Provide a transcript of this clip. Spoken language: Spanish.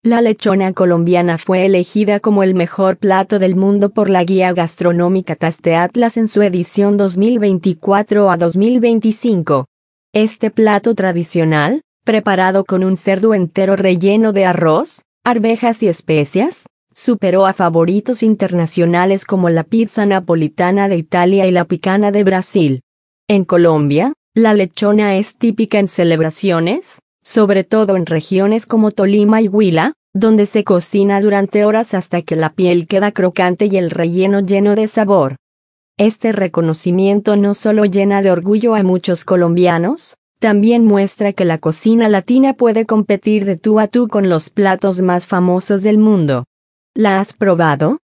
La lechona colombiana fue elegida como el mejor plato del mundo por la guía gastronómica Taste Atlas en su edición 2024 a 2025. Este plato tradicional, preparado con un cerdo entero relleno de arroz, arvejas y especias, superó a favoritos internacionales como la pizza napolitana de Italia y la picana de Brasil. En Colombia, la lechona es típica en celebraciones, sobre todo en regiones como Tolima y Huila, donde se cocina durante horas hasta que la piel queda crocante y el relleno lleno de sabor. Este reconocimiento no solo llena de orgullo a muchos colombianos, también muestra que la cocina latina puede competir de tú a tú con los platos más famosos del mundo. ¿La has probado?